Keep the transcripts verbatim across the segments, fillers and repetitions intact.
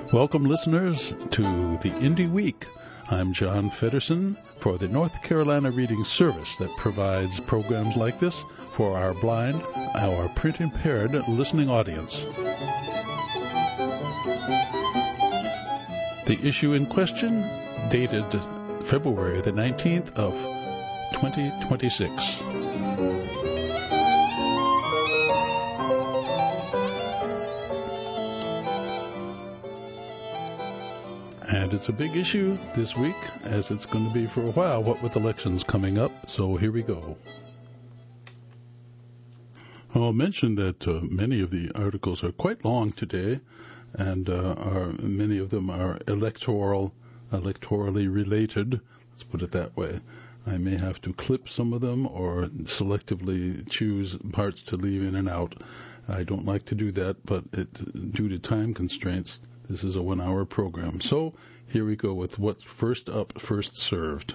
Welcome, listeners, to the Indie Week. I'm John Feddersen for the North Carolina Reading Service that provides programs like this for our blind, our print-impaired listening audience. The issue in question, dated February the nineteenth of twenty twenty-six. And it's a big issue this week, as it's going to be for a while, what with elections coming up. So here we go. I'll mention that uh, many of the articles are quite long today, and uh, are many of them are electoral, electorally related. Let's put it that way. I may have to clip some of them or selectively choose parts to leave in and out. I don't like to do that, but it, due to time constraints, this is a one-hour program. So here we go with what's first up, first served.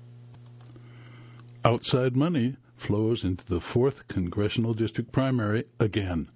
Outside money flows into the fourth Congressional District primary again.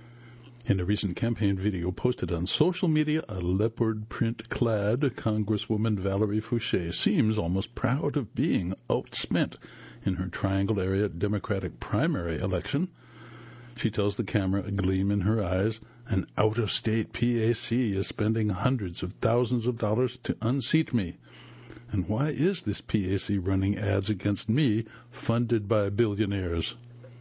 In a recent campaign video posted on social media, a leopard print-clad Congresswoman Valerie Fouché seems almost proud of being outspent in her Triangle Area Democratic primary election. She tells the camera, a gleam in her eyes, an out-of-state P A C is spending hundreds of thousands of dollars to unseat me. And why is this P A C running ads against me funded by billionaires?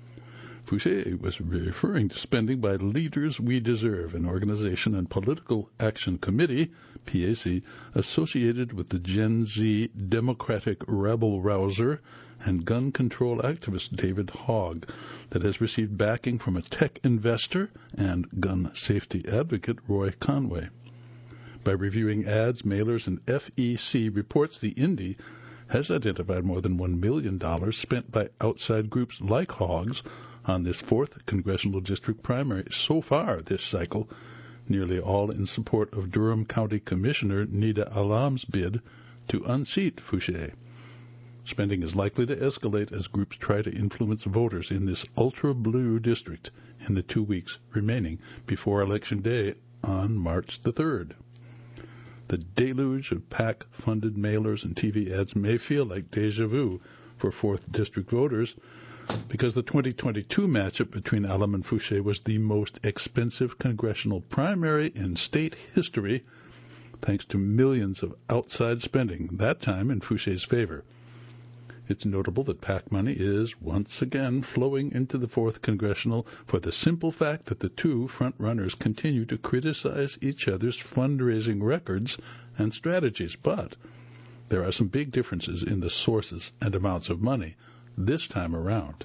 Fouché was referring to spending by Leaders We Deserve, an organization and political action committee, P A C, associated with the Gen Z Democratic rebel-rouser and gun control activist David Hogg, that has received backing from a tech investor and gun safety advocate Roy Conway. By reviewing ads, mailers, and F E C reports, the Indy has identified more than one million dollars spent by outside groups like Hogg's on this fourth Congressional District primary so far this cycle, nearly all in support of Durham County Commissioner Nida Alam's bid to unseat Fouché. Spending is likely to escalate as groups try to influence voters in this ultra-blue district in the two weeks remaining before Election Day on March the third. The deluge of PAC-funded mailers and T V ads may feel like déjà vu for fourth District voters, because the twenty twenty-two matchup between Alam and Fouché was the most expensive congressional primary in state history, thanks to millions of outside spending, that time in Fouché's favor. It's notable that PAC money is once again flowing into the fourth Congressional for the simple fact that the two front-runners continue to criticize each other's fundraising records and strategies. But there are some big differences in the sources and amounts of money this time around.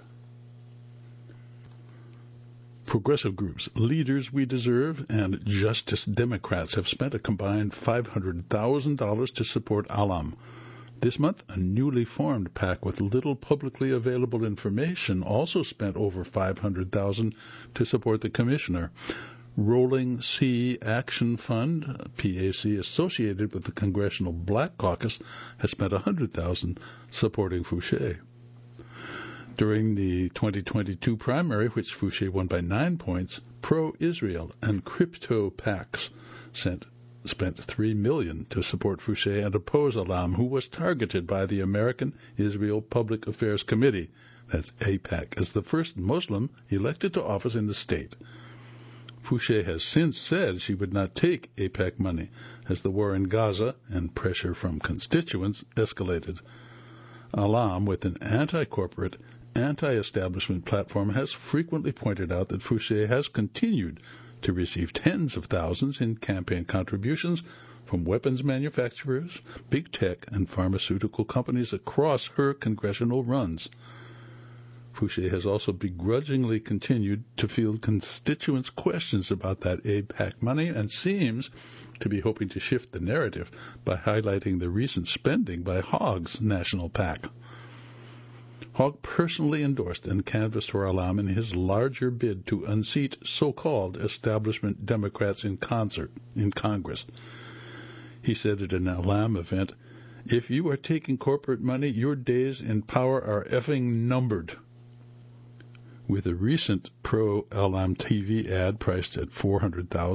Progressive groups, Leaders We Deserve, and Justice Democrats have spent a combined five hundred thousand dollars to support Alam. This month, a newly formed PAC with little publicly available information also spent over five hundred thousand dollars to support the commissioner. Rolling Sea Action Fund, P A C associated with the Congressional Black Caucus, has spent one hundred thousand dollars supporting Fouché. During the twenty twenty-two primary, which Fouché won by nine points, pro-Israel and crypto PACs sent spent three million dollars to support Fouché and oppose Alam, who was targeted by the American Israel Public Affairs Committee, that's AIPAC, as the first Muslim elected to office in the state. Fouché has since said she would not take AIPAC money as the war in Gaza and pressure from constituents escalated. Alam, with an anti-corporate, anti-establishment platform, has frequently pointed out that Fouché has continued to receive tens of thousands in campaign contributions from weapons manufacturers, big tech, and pharmaceutical companies across her congressional runs. Fouché has also begrudgingly continued to field constituents' questions about that AIPAC money and seems to be hoping to shift the narrative by highlighting the recent spending by Hogg's national PAC. Hogg personally endorsed and canvassed for Alam in his larger bid to unseat so-called establishment Democrats in concert in Congress. He said at an Alam event, "If you are taking corporate money, your days in power are effing numbered." With a recent pro-Alam T V ad priced at four hundred thousand dollars,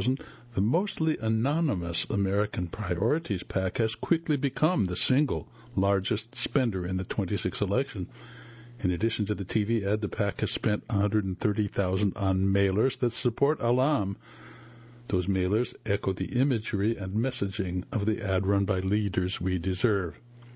the mostly anonymous American Priorities PAC has quickly become the single largest spender in the twenty-six election. In addition to the T V ad, the PAC has spent one hundred thirty thousand dollars on mailers that support Alam. Those mailers echo the imagery and messaging of the ad run by Leaders We Deserve.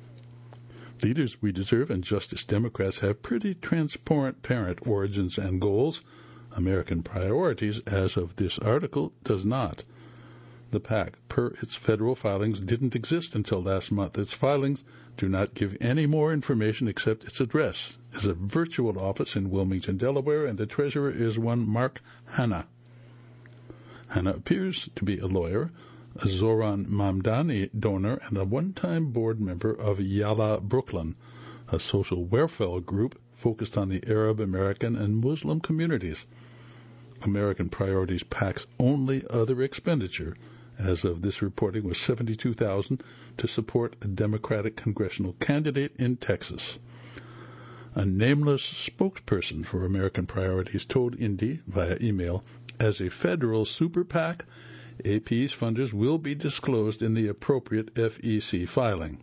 Leaders We Deserve and Justice Democrats have pretty transparent origins and goals. American Priorities, as of this article, does not. The PAC, per its federal filings, didn't exist until last month. Its filings do not give any more information except its address is a virtual office in Wilmington, Delaware, and the treasurer is one Mark Hanna. Hanna appears to be a lawyer, a Zoran Mamdani donor, and a one-time board member of Yalla Brooklyn, a social welfare group focused on the Arab American and Muslim communities. American Priorities PAC's only other expenditure, as of this reporting, was seventy-two thousand dollars to support a Democratic congressional candidate in Texas. A nameless spokesperson for American Priorities told Indy via email, as a federal super PAC, A P's funders will be disclosed in the appropriate F E C filing.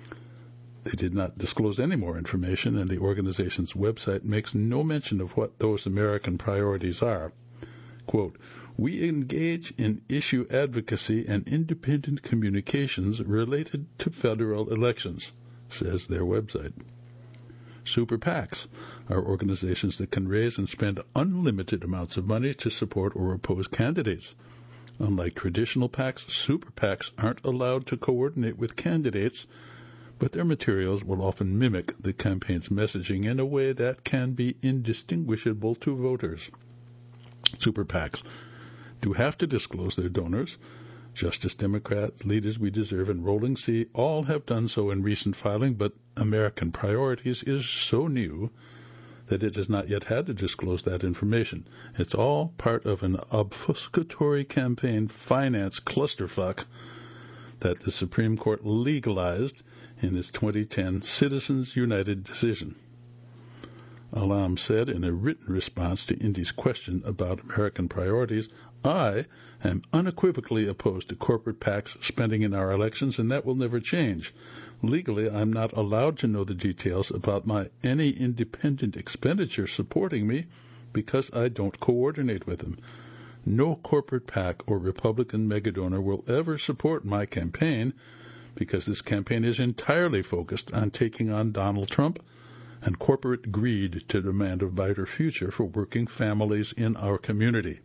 They did not disclose any more information, and the organization's website makes no mention of what those American priorities are. Quote, we engage in issue advocacy and independent communications related to federal elections, says their website. Super PACs are organizations that can raise and spend unlimited amounts of money to support or oppose candidates. Unlike traditional PACs, super PACs aren't allowed to coordinate with candidates, but their materials will often mimic the campaign's messaging in a way that can be indistinguishable to voters. Super PACs do have to disclose their donors. Justice Democrats, Leaders We Deserve, and Rolling Sea all have done so in recent filing, but American Priorities is so new that it has not yet had to disclose that information. It's all part of an obfuscatory campaign finance clusterfuck that the Supreme Court legalized in its twenty ten Citizens United decision. Alam said in a written response to Indy's question about American Priorities, I am unequivocally opposed to corporate PACs spending in our elections, and that will never change. Legally, I'm not allowed to know the details about my any independent expenditure supporting me because I don't coordinate with them. No corporate PAC or Republican megadonor will ever support my campaign because this campaign is entirely focused on taking on Donald Trump and corporate greed to demand a brighter future for working families in our community.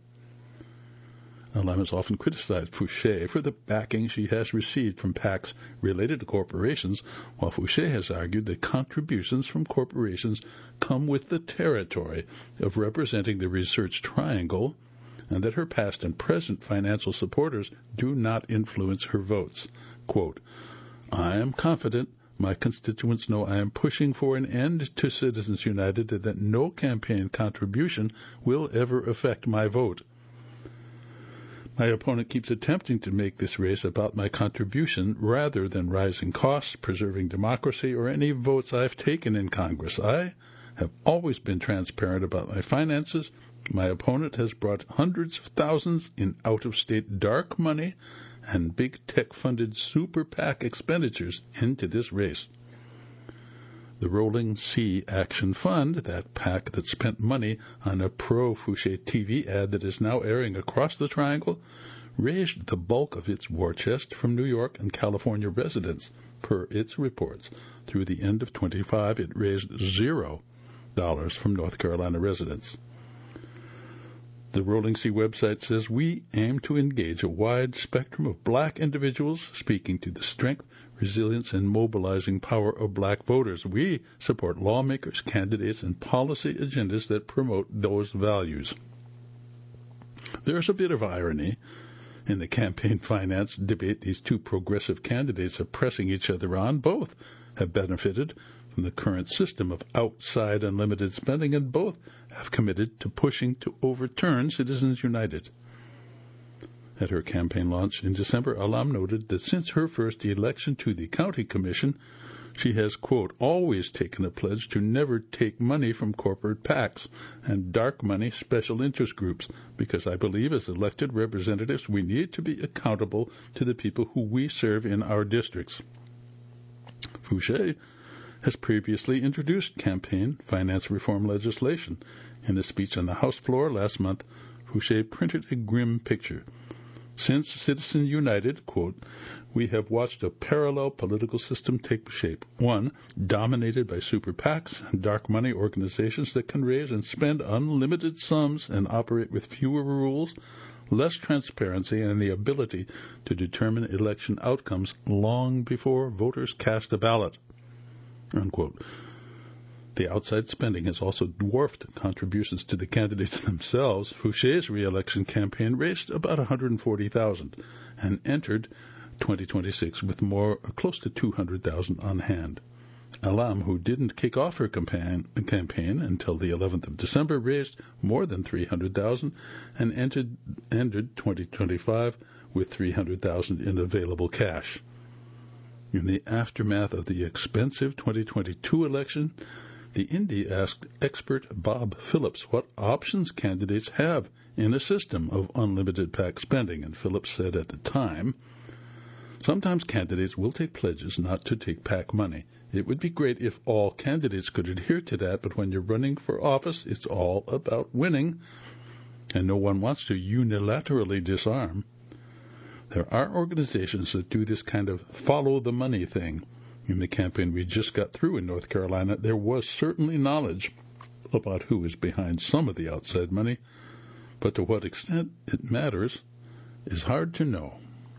Alam has often criticized Fouché for the backing she has received from PACs related to corporations, while Fouché has argued that contributions from corporations come with the territory of representing the research triangle, and that her past and present financial supporters do not influence her votes. Quote, I am confident my constituents know I am pushing for an end to Citizens United and that no campaign contribution will ever affect my vote. My opponent keeps attempting to make this race about my contribution rather than rising costs, preserving democracy, or any votes I've taken in Congress. I have always been transparent about my finances. My opponent has brought hundreds of thousands in out-of-state dark money and big tech-funded super PAC expenditures into this race. The Rolling Sea Action Fund, that PAC that spent money on a pro-Fouché T V ad that is now airing across the Triangle, raised the bulk of its war chest from New York and California residents. Per its reports, through the end of twenty-five, it raised zero dollars from North Carolina residents. The Rolling Sea website says, we aim to engage a wide spectrum of black individuals, speaking to the strength, resilience, and mobilizing power of black voters. We support lawmakers, candidates, and policy agendas that promote those values. There's a bit of irony in the campaign finance debate these two progressive candidates are pressing each other on. Both have benefited from the current system of outside unlimited spending, and both have committed to pushing to overturn Citizens United. At her campaign launch in December, Alam noted that since her first election to the county commission, She has, quote, always taken a pledge to never take money from corporate PACs and dark money special interest groups, because I believe as elected representatives we need to be accountable to the people who we serve in our districts. Fouché has previously introduced campaign finance reform legislation. In a speech on the House floor last month, Fouché printed a grim picture. Since Citizens United, quote, we have watched a parallel political system take shape. One, dominated by super PACs and dark money organizations that can raise and spend unlimited sums and operate with fewer rules, less transparency, and the ability to determine election outcomes long before voters cast a ballot, unquote. The outside spending has also dwarfed contributions to the candidates themselves. Fouché's re-election campaign raised about one hundred forty thousand dollars and entered twenty twenty-six with more close to two hundred thousand dollars on hand. Alam, who didn't kick off her campaign, campaign until the eleventh of December, raised more than three hundred thousand dollars and entered, ended twenty twenty-five with three hundred thousand dollars in available cash. In the aftermath of the expensive twenty twenty-two election, the Indy asked expert Bob Phillips what options candidates have in a system of unlimited PAC spending, and Phillips said at the time, sometimes candidates will take pledges not to take PAC money. It would be great if all candidates could adhere to that, but when you're running for office, it's all about winning, and no one wants to unilaterally disarm. There are organizations that do this kind of follow the money thing. In the campaign we just got through in North Carolina, there was certainly knowledge about who is behind some of the outside money, but to what extent it matters is hard to know.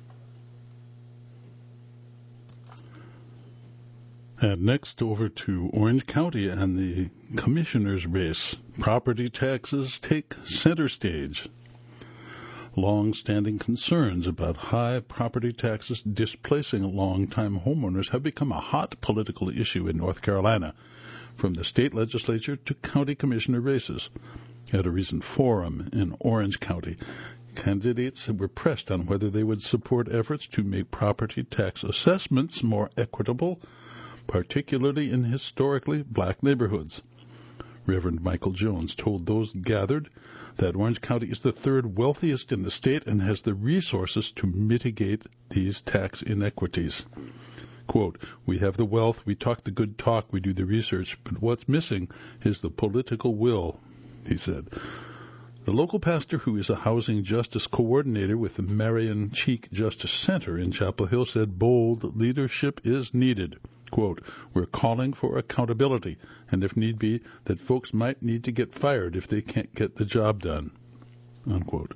And next over to Orange County and the commissioner's race. Property taxes take center stage. Long-standing concerns about high property taxes displacing long-time homeowners have become a hot political issue in North Carolina, from the state legislature to county commissioner races. At a recent forum in Orange County, candidates were pressed on whether they would support efforts to make property tax assessments more equitable, particularly in historically black neighborhoods. Reverend Michael Jones told those gathered that Orange County is the third wealthiest in the state and has the resources to mitigate these tax inequities. Quote, we have the wealth, we talk the good talk, we do the research, but what's missing is the political will, he said. The local pastor, who is a housing justice coordinator with the Marion Cheek Justice Center in Chapel Hill, said bold leadership is needed. Quote, we're calling for accountability, and if need be, that folks might need to get fired if they can't get the job done. Unquote.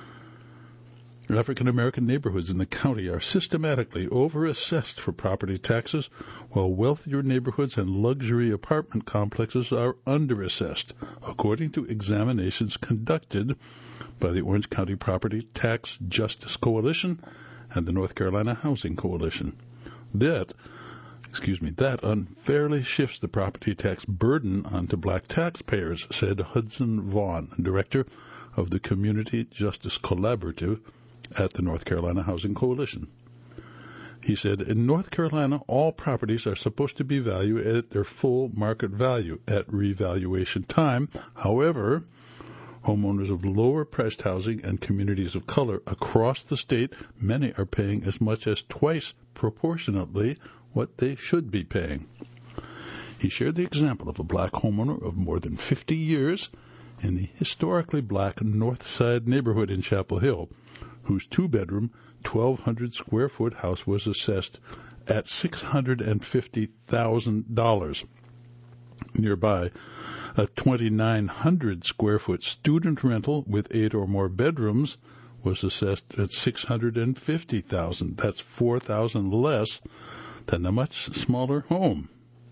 African-American neighborhoods in the county are systematically overassessed for property taxes, while wealthier neighborhoods and luxury apartment complexes are underassessed, according to examinations conducted by the Orange County Property Tax Justice Coalition and the North Carolina Housing Coalition. That Excuse me, that unfairly shifts the property tax burden onto black taxpayers, said Hudson Vaughn, director of the Community Justice Collaborative at the North Carolina Housing Coalition. He said, in North Carolina, all properties are supposed to be valued at their full market value at revaluation time. However, homeowners of lower-priced housing and communities of color across the state, many are paying as much as twice proportionately what they should be paying. He shared the example of a black homeowner of more than fifty years in the historically black North Side neighborhood in Chapel Hill, whose two-bedroom, twelve hundred square foot house was assessed at six hundred fifty thousand dollars. Nearby, a twenty-nine hundred square foot student rental with eight or more bedrooms was assessed at six hundred fifty thousand dollars. That's four thousand dollars less than a much smaller home.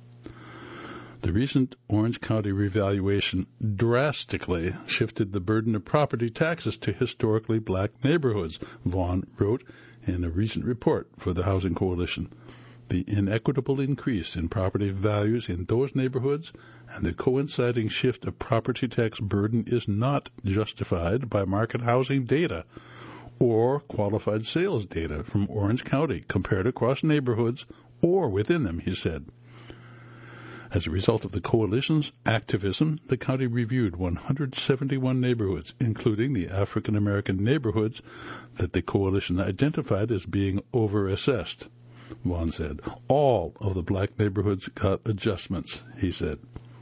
The recent Orange County revaluation drastically shifted the burden of property taxes to historically black neighborhoods, Vaughn wrote in a recent report for the Housing Coalition. The inequitable increase in property values in those neighborhoods and the coinciding shift of property tax burden is not justified by market housing data or qualified sales data from Orange County compared across neighborhoods or within them, he said. As a result of the coalition's activism, the county reviewed one hundred seventy-one neighborhoods, including the African American neighborhoods that the coalition identified as being overassessed. Vaughn said, all of the black neighborhoods got adjustments, he said.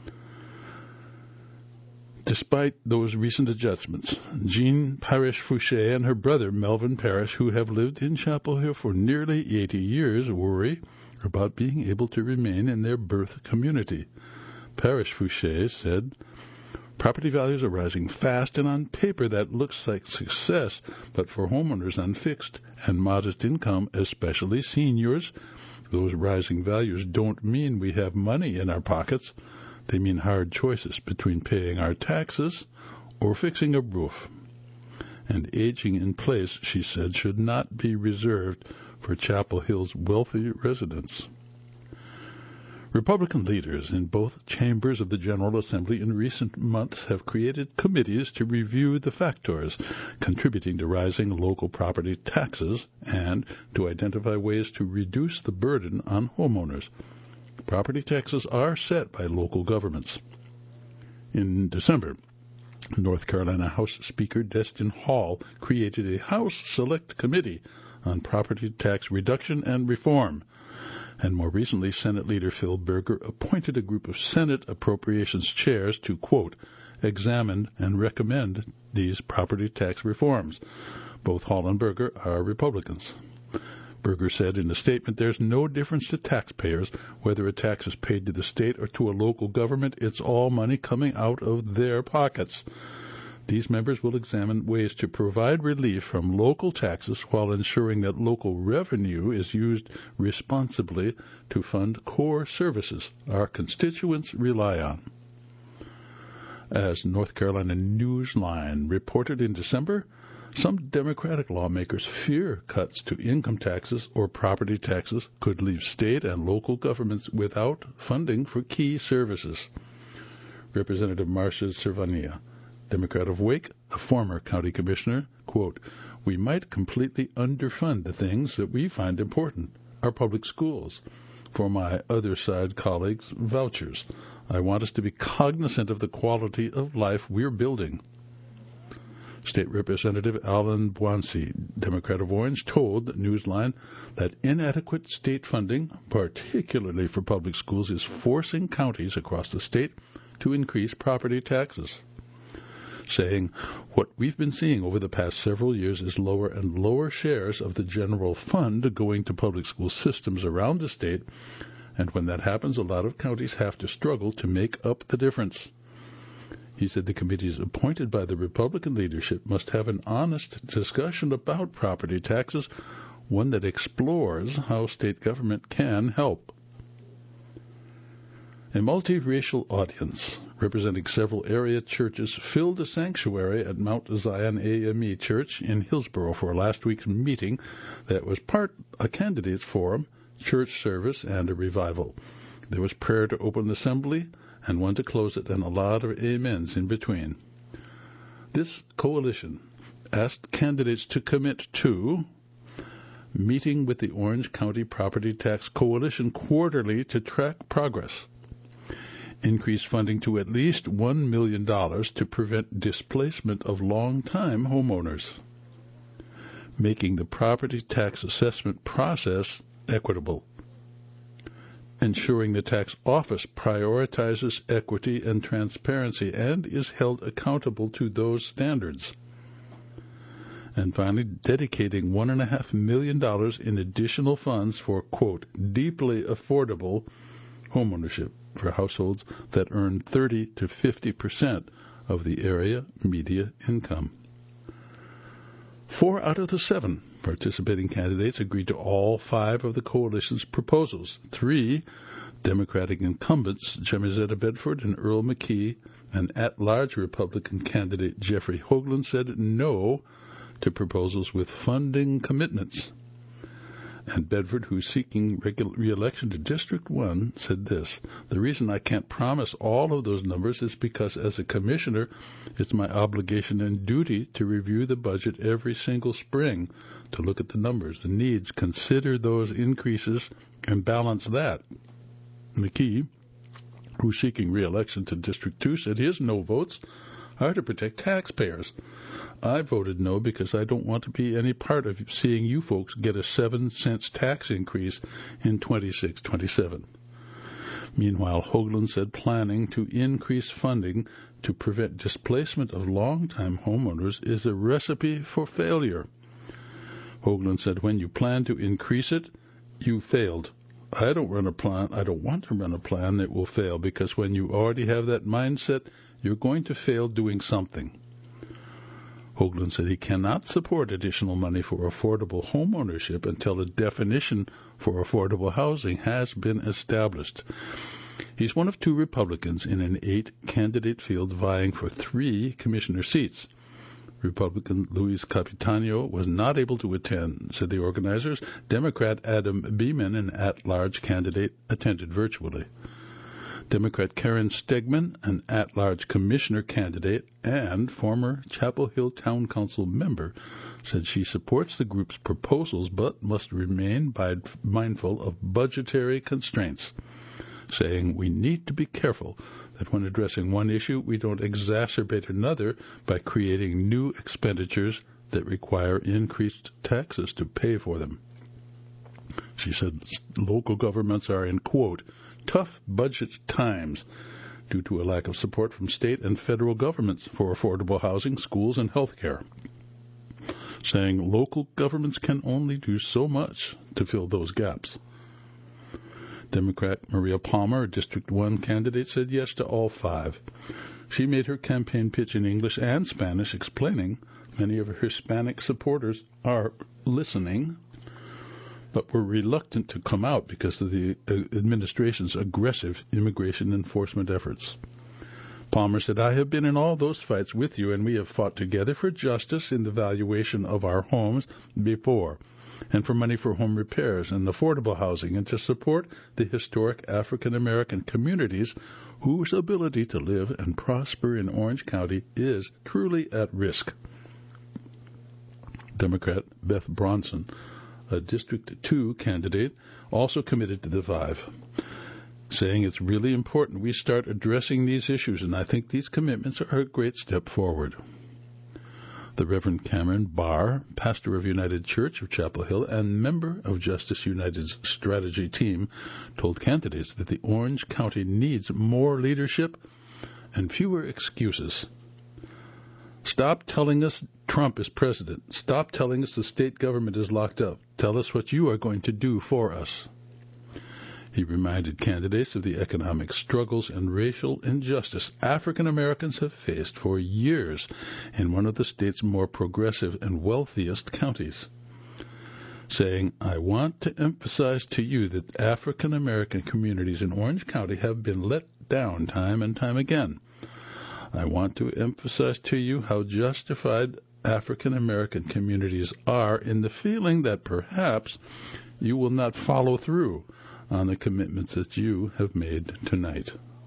Despite those recent adjustments, Jean Parrish-Fouché and her brother Melvin Parrish, who have lived in Chapel Hill for nearly eighty years, worry about being able to remain in their birth community. Parrish-Fouché said, property values are rising fast, and on paper that looks like success, but for homeowners on fixed and modest income, especially seniors, those rising values don't mean we have money in our pockets. They mean hard choices between paying our taxes or fixing a roof. And aging in place, she said, should not be reserved for Chapel Hill's wealthy residents. Republican leaders in both chambers of the General Assembly in recent months have created committees to review the factors contributing to rising local property taxes and to identify ways to reduce the burden on homeowners. Property taxes are set by local governments. In December, North Carolina House Speaker Destin Hall created a House Select Committee on Property Tax Reduction and Reform. And more recently, Senate Leader Phil Berger appointed a group of Senate Appropriations chairs to, quote, examine and recommend these property tax reforms. Both Hall and Berger are Republicans. Berger said in a statement, there's no difference to taxpayers whether a tax is paid to the state or to a local government. It's all money coming out of their pockets. These members will examine ways to provide relief from local taxes while ensuring that local revenue is used responsibly to fund core services our constituents rely on. As North Carolina Newsline reported in December, some Democratic lawmakers fear cuts to income taxes or property taxes could leave state and local governments without funding for key services. Representative Marcia Cervania, Democrat of Wake, a former county commissioner, quote, we might completely underfund the things that we find important, our public schools. For my other side colleagues, vouchers. I want us to be cognizant of the quality of life we're building. State Representative Alan Boancy, Democrat of Orange, told Newsline that inadequate state funding, particularly for public schools, is forcing counties across the state to increase property taxes, saying, what we've been seeing over the past several years is lower and lower shares of the general fund going to public school systems around the state, and when that happens, a lot of counties have to struggle to make up the difference. He said the committees appointed by the Republican leadership must have an honest discussion about property taxes, one that explores how state government can help. A multiracial audience representing several area churches filled a sanctuary at Mount Zion A M E Church in Hillsborough for last week's meeting that was part a candidates forum, church service, and a revival. There was prayer to open the assembly and one to close it, and a lot of amens in between. This coalition asked candidates to commit to meeting with the Orange County Property Tax Coalition quarterly to track progress, increase funding to at least one million dollars to prevent displacement of long-time homeowners, making the property tax assessment process equitable, ensuring the tax office prioritizes equity and transparency and is held accountable to those standards. And finally, dedicating one point five million dollars in additional funds for, quote, deeply affordable homeownership for households that earn thirty to fifty percent of the area median income. Four out of the seven participating candidates agreed to all five of the coalition's proposals. Three Democratic incumbents, Jemizetta Bedford and Earl McKee, and at-large Republican candidate Jeffrey Hoagland, said no to proposals with funding commitments. And Bedford, who's seeking regu- re-election to District one, said this, the reason I can't promise all of those numbers is because as a commissioner, it's my obligation and duty to review the budget every single spring, to look at the numbers, the needs, consider those increases, and balance that. McKee, who's seeking re-election to District two, said his no votes are to protect taxpayers. I voted no because I don't want to be any part of seeing you folks get a seven cents tax increase in twenty-six twenty-seven. Meanwhile, Hoagland said planning to increase funding to prevent displacement of long-time homeowners is a recipe for failure. Hoagland said when you plan to increase it, you failed. I don't run a plan. I don't want to run a plan that will fail, because when you already have that mindset, you're going to fail doing something. Hoagland said he cannot support additional money for affordable home ownership until a definition for affordable housing has been established. He's one of two Republicans in an eight-candidate field vying for three commissioner seats. Republican Luis Capitano was not able to attend, said the organizers. Democrat Adam Beeman, an at-large candidate, attended virtually. Democrat Karen Stegman, an at-large commissioner candidate and former Chapel Hill Town Council member, said she supports the group's proposals but must remain mindful of budgetary constraints, saying we need to be careful that when addressing one issue, we don't exacerbate another by creating new expenditures that require increased taxes to pay for them. She said local governments are in, quote, tough budget times due to a lack of support from state and federal governments for affordable housing, schools, and health care, saying local governments can only do so much to fill those gaps. Democrat Maria Palmer, a District one candidate, said yes to all five. She made her campaign pitch in English and Spanish, explaining many of her Hispanic supporters are listening, but were reluctant to come out because of the administration's aggressive immigration enforcement efforts. Palmer said, I have been in all those fights with you, and we have fought together for justice in the valuation of our homes before, and for money for home repairs and affordable housing, and to support the historic African-American communities whose ability to live and prosper in Orange County is truly at risk. Democrat Beth Bronson, a District two candidate, also committed to the five, saying it's really important we start addressing these issues, and I think these commitments are a great step forward. The Reverend Cameron Barr, pastor of United Church of Chapel Hill and member of Justice United's strategy team, told candidates that the Orange County needs more leadership and fewer excuses. Stop telling us Trump is president. Stop telling us the state government is locked up. Tell us what you are going to do for us. He reminded candidates of the economic struggles and racial injustice African Americans have faced for years in one of the state's more progressive and wealthiest counties, saying, I want to emphasize to you that African American communities in Orange County have been let down time and time again. I want to emphasize to you how justified African American communities are in the feeling that perhaps you will not follow through on the commitments that you have made tonight.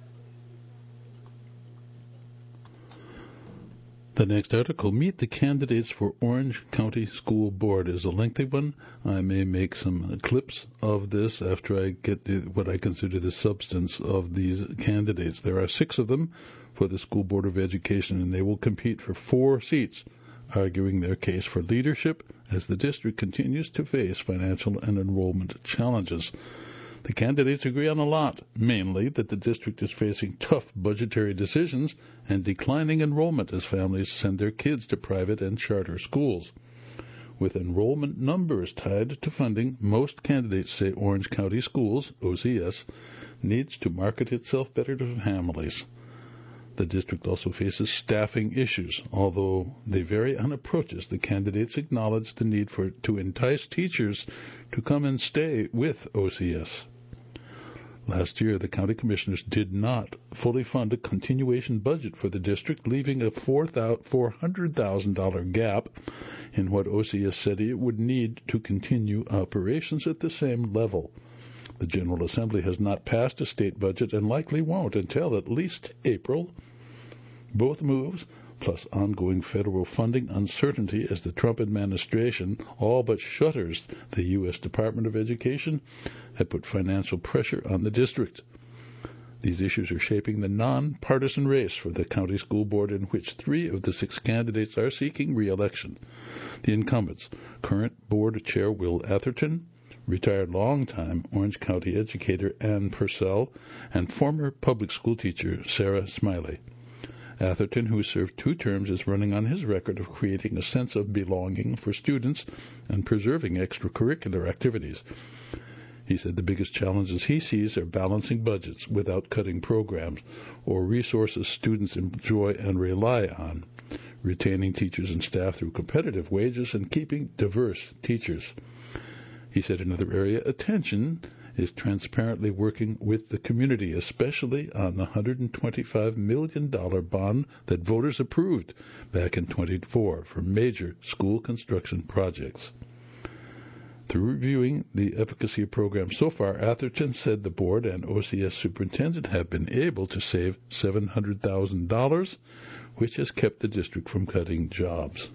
The next article, Meet the Candidates for Orange County School Board, is a lengthy one. I may make some clips of this after I get to what I consider the substance of these candidates. There are six of them for the School Board of Education, and they will compete for four seats, arguing their case for leadership as the district continues to face financial and enrollment challenges. The candidates agree on a lot, mainly that the district is facing tough budgetary decisions and declining enrollment as families send their kids to private and charter schools. With enrollment numbers tied to funding, most candidates say Orange County Schools, O C S, needs to market itself better to families. The district also faces staffing issues. Although they vary on approaches, the candidates acknowledge the need for to entice teachers to come and stay with O C S. Last year, the county commissioners did not fully fund a continuation budget for the district, leaving a four hundred thousand dollars gap in what O C S said it would need to continue operations at the same level. The General Assembly has not passed a state budget and likely won't until at least April. Both moves, plus ongoing federal funding uncertainty as the Trump administration all but shutters the U S Department of Education, have put financial pressure on the district. These issues are shaping the non-partisan race for the county school board, in which three of the six candidates are seeking re-election. The incumbents, current board chair Will Atherton, retired longtime Orange County educator Ann Purcell, and former public school teacher Sarah Smiley. Atherton, who served two terms, is running on his record of creating a sense of belonging for students and preserving extracurricular activities. He said the biggest challenges he sees are balancing budgets without cutting programs or resources students enjoy and rely on, retaining teachers and staff through competitive wages, and keeping diverse teachers. He said another area, attention, is transparently working with the community, especially on the one hundred twenty-five million dollars bond that voters approved back in twenty-four for major school construction projects. Through reviewing the efficacy of programs so far, Atherton said the board and O C S superintendent have been able to save seven hundred thousand dollars, which has kept the district from cutting jobs.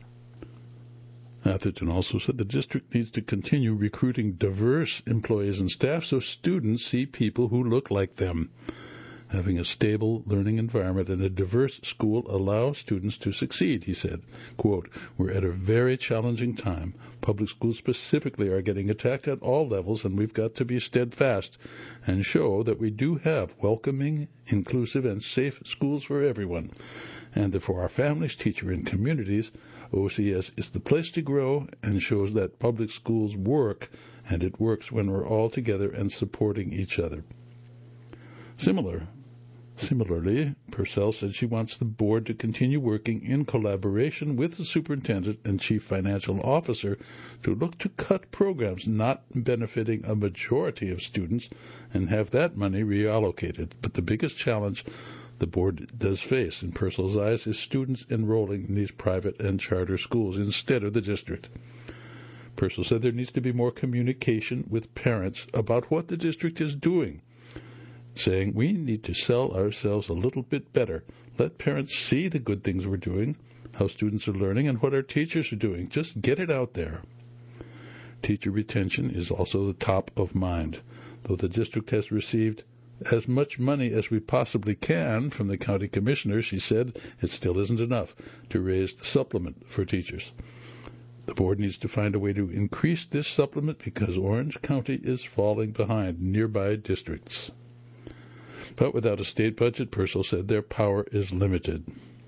Atherton also said the district needs to continue recruiting diverse employees and staff so students see people who look like them. Having a stable learning environment and a diverse school allows students to succeed, he said. Quote, we're at a very challenging time. Public schools specifically are getting attacked at all levels, and we've got to be steadfast and show that we do have welcoming, inclusive, and safe schools for everyone. And that for our families, teachers, and communities, O C S is the place to grow and shows that public schools work, and it works when we're all together and supporting each other. Similar, similarly, Purcell said she wants the board to continue working in collaboration with the superintendent and chief financial officer to look to cut programs not benefiting a majority of students and have that money reallocated. But the biggest challenge the board does face, in Purcell's eyes, is students enrolling in these private and charter schools instead of the district. Purcell said there needs to be more communication with parents about what the district is doing, saying we need to sell ourselves a little bit better. Let parents see the good things we're doing, how students are learning, and what our teachers are doing. Just get it out there. Teacher retention is also the top of mind. Though the district has received as much money as we possibly can from the county commissioner, she said it still isn't enough to raise the supplement for teachers. The board needs to find a way to increase this supplement because Orange County is falling behind nearby districts. But without a state budget, Purcell said their power is limited.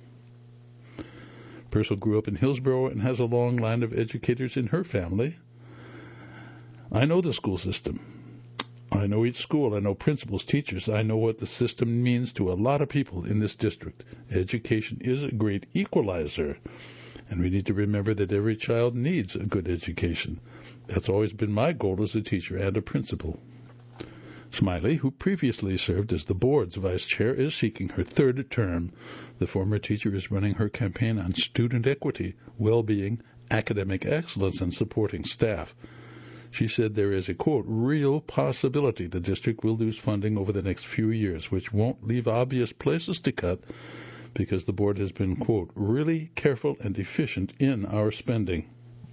Purcell grew up in Hillsborough and has a long line of educators in her family. I know the school system. I know each school. I know principals, teachers. I know what the system means to a lot of people in this district. Education is a great equalizer, and we need to remember that every child needs a good education. That's always been my goal as a teacher and a principal. Smiley, who previously served as the board's vice chair, is seeking her third term. The former teacher is running her campaign on student equity, well-being, academic excellence, and supporting staff. She said there is a, quote, real possibility the district will lose funding over the next few years, which won't leave obvious places to cut because the board has been, quote, really careful and efficient in our spending.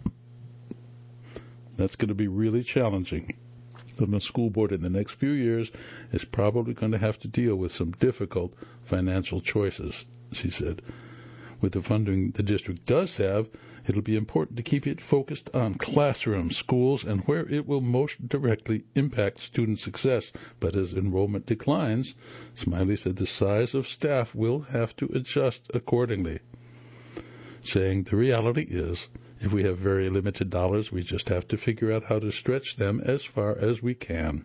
That's going to be really challenging. And the school board in the next few years is probably going to have to deal with some difficult financial choices, she said. With the funding the district does have, it'll be important to keep it focused on classrooms, schools, and where it will most directly impact student success. But as enrollment declines, Smiley said the size of staff will have to adjust accordingly, saying the reality is if we have very limited dollars, we just have to figure out how to stretch them as far as we can.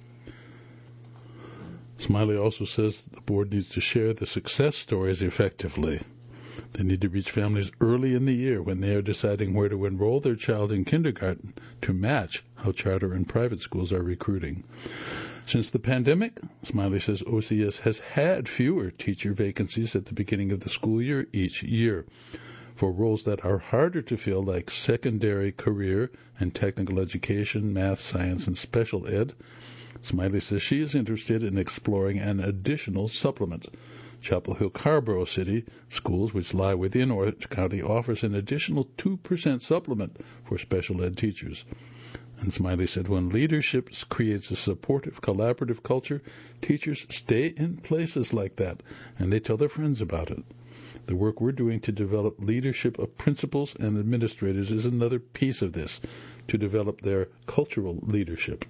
Smiley also says the board needs to share the success stories effectively. They need to reach families early in the year when they are deciding where to enroll their child in kindergarten to match how charter and private schools are recruiting. Since the pandemic, Smiley says O C S has had fewer teacher vacancies at the beginning of the school year each year. For roles that are harder to fill, like secondary career and technical education, math, science, and special ed, Smiley says she is interested in exploring an additional supplement. Chapel Hill Carborough City Schools, which lie within Orange County, offers an additional two percent supplement for special ed teachers. And Smiley said, when leadership creates a supportive, collaborative culture, teachers stay in places like that, and they tell their friends about it. The work we're doing to develop leadership of principals and administrators is another piece of this, to develop their cultural leadership.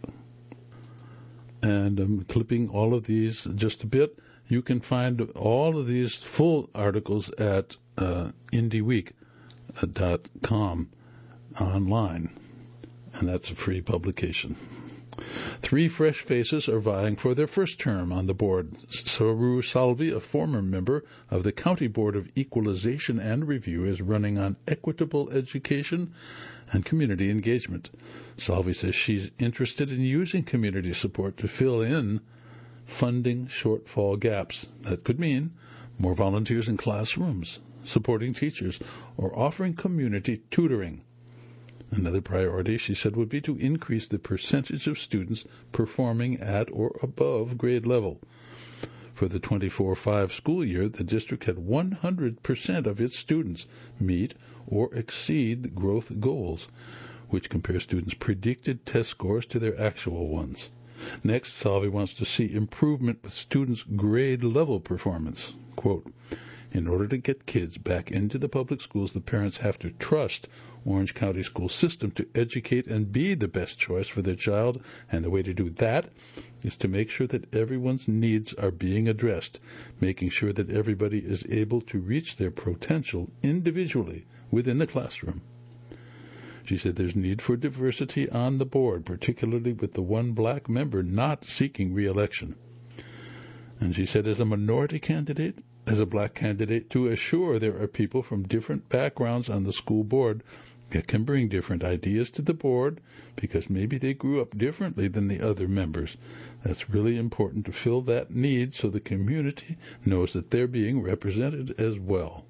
And I'm clipping all of these just a bit. You can find all of these full articles at uh, indie week dot com online, and that's a free publication. Three fresh faces are vying for their first term on the board. Saru Salvi, a former member of the County Board of Equalization and Review, is running on equitable education and community engagement. Salvi says she's interested in using community support to fill in funding shortfall gaps. That could mean more volunteers in classrooms, supporting teachers, or offering community tutoring. Another priority, she said, would be to increase the percentage of students performing at or above grade level. For the twenty-four five school year, the district had one hundred percent of its students meet or exceed growth goals, which compares students' predicted test scores to their actual ones. Next, Salvi wants to see improvement with students' grade level performance. Quote, in order to get kids back into the public schools, the parents have to trust Orange County school system to educate and be the best choice for their child, and the way to do that is to make sure that everyone's needs are being addressed, making sure that everybody is able to reach their potential individually within the classroom. She said there's need for diversity on the board, particularly with the one black member not seeking re-election. And she said as a minority candidate, as a black candidate, to assure there are people from different backgrounds on the school board that can bring different ideas to the board because maybe they grew up differently than the other members. That's really important to fill that need so the community knows that they're being represented as well.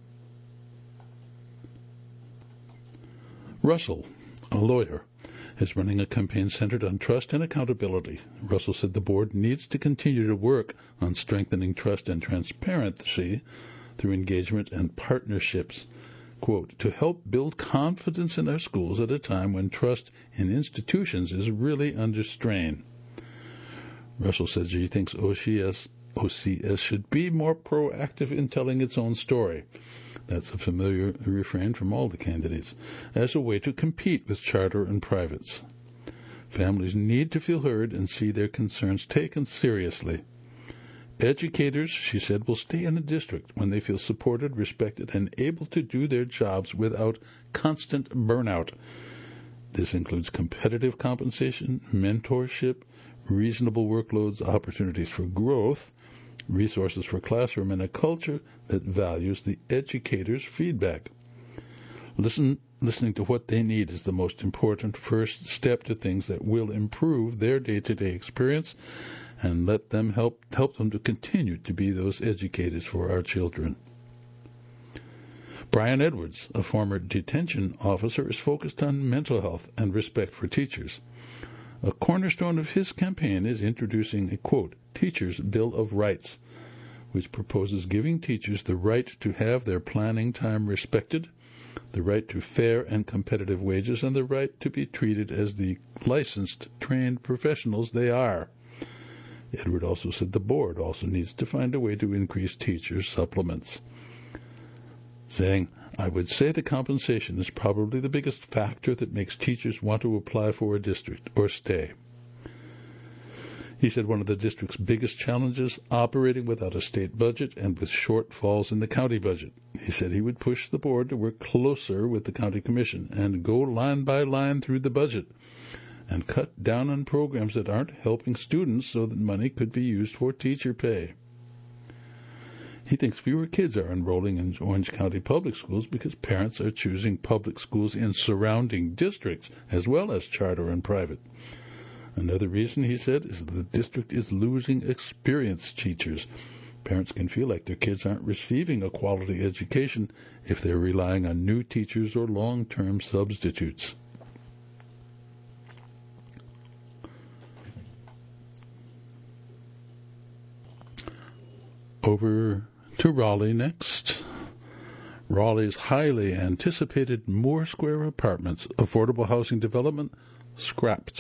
Russell, a lawyer, is running a campaign centered on trust and accountability. Russell said the board needs to continue to work on strengthening trust and transparency through engagement and partnerships, quote, to help build confidence in our schools at a time when trust in institutions is really under strain. Russell says he thinks O C S, O C S should be more proactive in telling its own story. That's a familiar refrain from all the candidates, as a way to compete with charter and privates. Families need to feel heard and see their concerns taken seriously. Educators, she said, will stay in the district when they feel supported, respected, and able to do their jobs without constant burnout. This includes competitive compensation, mentorship, reasonable workloads, opportunities for growth, resources for classroom, and a culture that values the educator's feedback. Listen, listening to what they need is the most important first step to things that will improve their day-to-day experience and let them help help them to continue to be those educators for our children. Brian Edwards, a former detention officer, is focused on mental health and respect for teachers. A cornerstone of his campaign is introducing a, quote, Teachers' Bill of Rights, which proposes giving teachers the right to have their planning time respected, the right to fair and competitive wages, and the right to be treated as the licensed, trained professionals they are. Edward also said the board also needs to find a way to increase teachers' supplements, saying, I would say the compensation is probably the biggest factor that makes teachers want to apply for a district or stay. He said one of the district's biggest challenges, operating without a state budget and with shortfalls in the county budget. He said he would push the board to work closer with the county commission and go line by line through the budget and cut down on programs that aren't helping students so that money could be used for teacher pay. He thinks fewer kids are enrolling in Orange County public schools because parents are choosing public schools in surrounding districts as well as charter and private. Another reason, he said, is that the district is losing experienced teachers. Parents can feel like their kids aren't receiving a quality education if they're relying on new teachers or long-term substitutes. Over to Raleigh next. Raleigh's highly anticipated Moore Square Apartments affordable housing development scrapped.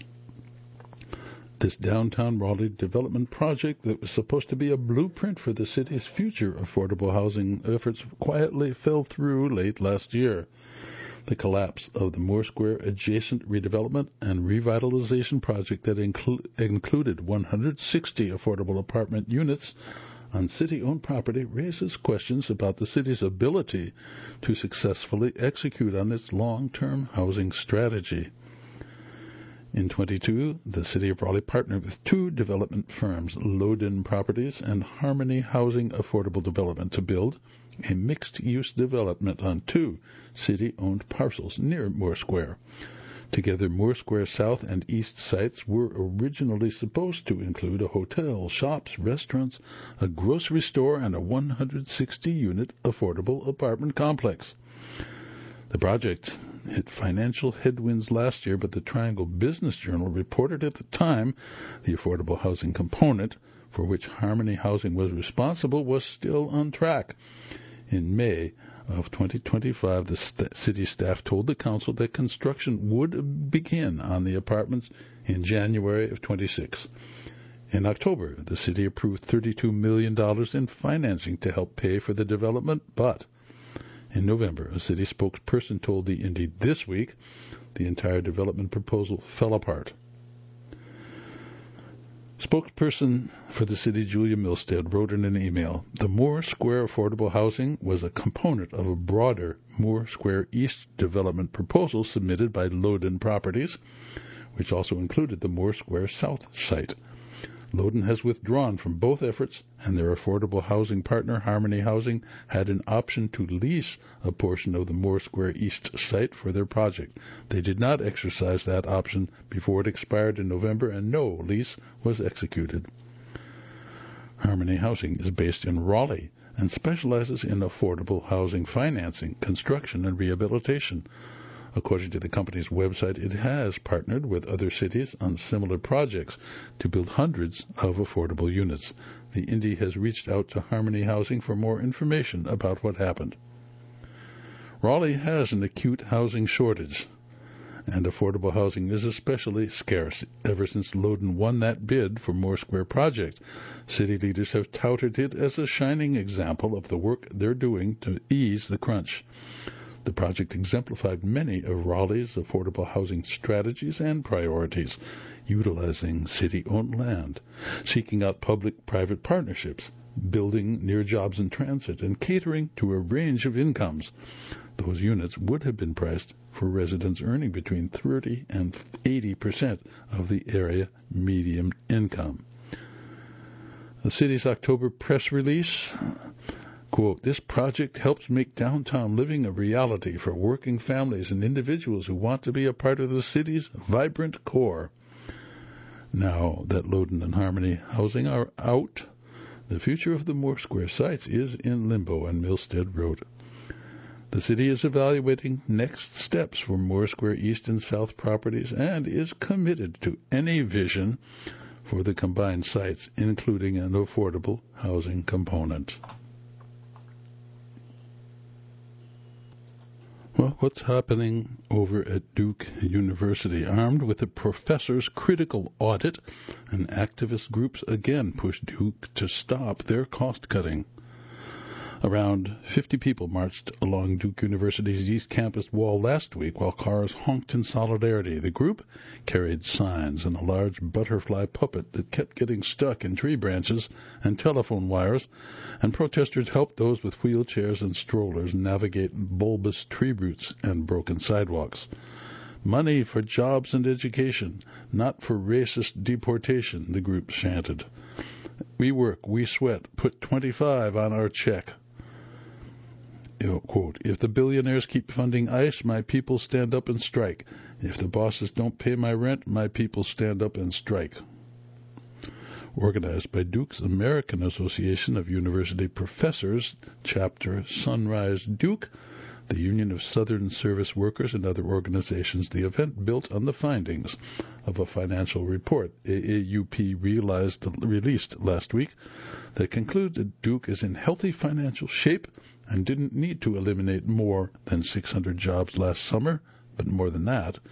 This downtown Raleigh development project that was supposed to be a blueprint for the city's future affordable housing efforts quietly fell through late last year. The collapse of the Moore Square adjacent redevelopment and revitalization project that inclu- included one hundred sixty affordable apartment units on city-owned property raises questions about the city's ability to successfully execute on its long-term housing strategy. In twenty-two, the City of Raleigh partnered with two development firms, Loden Properties and Harmony Housing Affordable Development, to build a mixed-use development on two city-owned parcels near Moore Square. Together, Moore Square South and East sites were originally supposed to include a hotel, shops, restaurants, a grocery store, and a one hundred sixty unit affordable apartment complex. The project hit financial headwinds last year, but the Triangle Business Journal reported at the time the affordable housing component, for which Harmony Housing was responsible, was still on track. In May of twenty twenty-five, the st- city staff told the council that construction would begin on the apartments in January of twenty-six. In October, the city approved thirty-two million dollars in financing to help pay for the development, but in November, a city spokesperson told the Indy This Week the entire development proposal fell apart. Spokesperson for the city, Julia Milstead, wrote in an email, "The Moore Square affordable housing was a component of a broader Moore Square East development proposal submitted by Loden Properties, which also included the Moore Square South site. Loden has withdrawn from both efforts, and their affordable housing partner, Harmony Housing, had an option to lease a portion of the Moore Square East site for their project. They did not exercise that option before it expired in November, and no lease was executed." Harmony Housing is based in Raleigh and specializes in affordable housing financing, construction, and rehabilitation. According to the company's website, it has partnered with other cities on similar projects to build hundreds of affordable units. The Indy has reached out to Harmony Housing for more information about what happened. Raleigh has an acute housing shortage, and affordable housing is especially scarce. Ever since Loden won that bid for Moore Square project, city leaders have touted it as a shining example of the work they're doing to ease the crunch. The project exemplified many of Raleigh's affordable housing strategies and priorities, utilizing city-owned land, seeking out public-private partnerships, building near jobs in transit, and catering to a range of incomes. Those units would have been priced for residents earning between thirty and eighty percent of the area median income. The city's October press release, quote, "This project helps make downtown living a reality for working families and individuals who want to be a part of the city's vibrant core." Now that Loden and Harmony Housing are out, the future of the Moore Square sites is in limbo, and Milstead wrote, "The city is evaluating next steps for Moore Square East and South properties and is committed to any vision for the combined sites, including an affordable housing component." Well, what's happening over at Duke University? Armed with the professor's critical audit, and activist groups again push Duke to stop their cost-cutting. Around fifty people marched along Duke University's East Campus wall last week while cars honked in solidarity. The group carried signs and a large butterfly puppet that kept getting stuck in tree branches and telephone wires, and protesters helped those with wheelchairs and strollers navigate bulbous tree roots and broken sidewalks. "Money for jobs and education, not for racist deportation," the group chanted. "We work, we sweat, put twenty-five on our check." Quote, "If the billionaires keep funding ICE, my people stand up and strike. If the bosses don't pay my rent, my people stand up and strike." Organized by Duke's American Association of University Professors, Chapter Sunrise Duke, the Union of Southern Service Workers, and other organizations, the event built on the findings of a financial report A A U P realized, released last week that concluded Duke is in healthy financial shape and didn't need to eliminate more than six hundred jobs last summer, but more than that.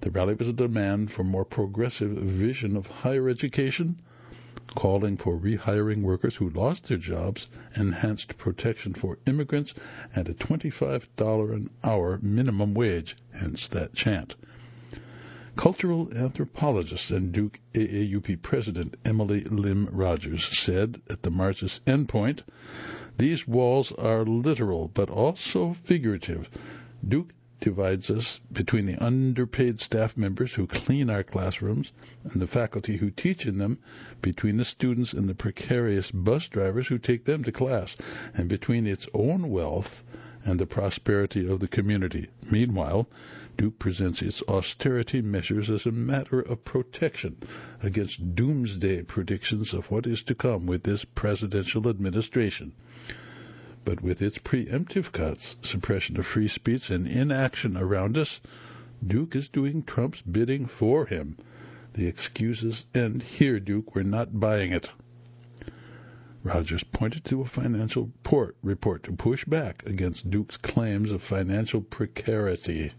The rally was a demand for more progressive vision of higher education, calling for rehiring workers who lost their jobs, enhanced protection for immigrants, and a twenty-five dollars an hour minimum wage, hence that chant. Cultural anthropologist and Duke A A U P president Emily Lim Rogers said at the march's endpoint, "These walls are literal but also figurative. Duke divides us between the underpaid staff members who clean our classrooms and the faculty who teach in them, between the students and the precarious bus drivers who take them to class, and between its own wealth and the prosperity of the community. Meanwhile, Duke presents its austerity measures as a matter of protection against doomsday predictions of what is to come with this presidential administration. But with its preemptive cuts, suppression of free speech, and inaction around us, Duke is doing Trump's bidding for him. The excuses end here, Duke. We're not buying it." Rogers pointed to a financial report, report to push back against Duke's claims of financial precarity.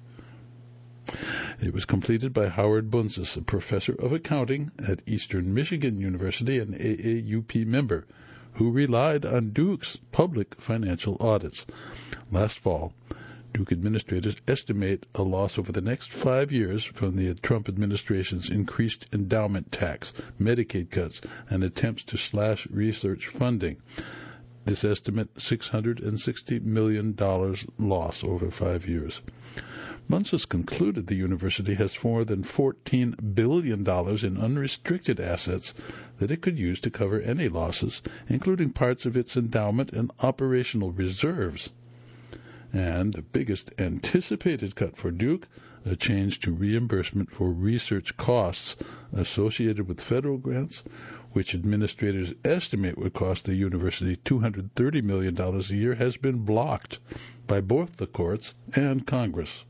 It was completed by Howard Bunzis, a professor of accounting at Eastern Michigan University and A A U P member, who relied on Duke's public financial audits. Last fall, Duke administrators estimate a loss over the next five years from the Trump administration's increased endowment tax, Medicaid cuts, and attempts to slash research funding. This estimate, six hundred sixty million dollars loss over five years. Bunzis concluded the university has more than fourteen billion dollars in unrestricted assets that it could use to cover any losses, including parts of its endowment and operational reserves. And the biggest anticipated cut for Duke, a change to reimbursement for research costs associated with federal grants, which administrators estimate would cost the university two hundred thirty million dollars a year, has been blocked by both the courts and Congress.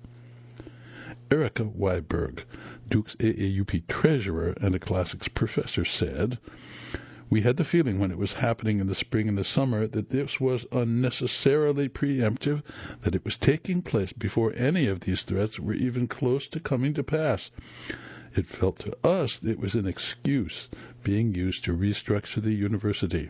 Erica Weiberg, Duke's A A U P treasurer and a classics professor, said, "We had the feeling when it was happening in the spring and the summer that this was unnecessarily preemptive, that it was taking place before any of these threats were even close to coming to pass. It felt to us that it was an excuse being used to restructure the university."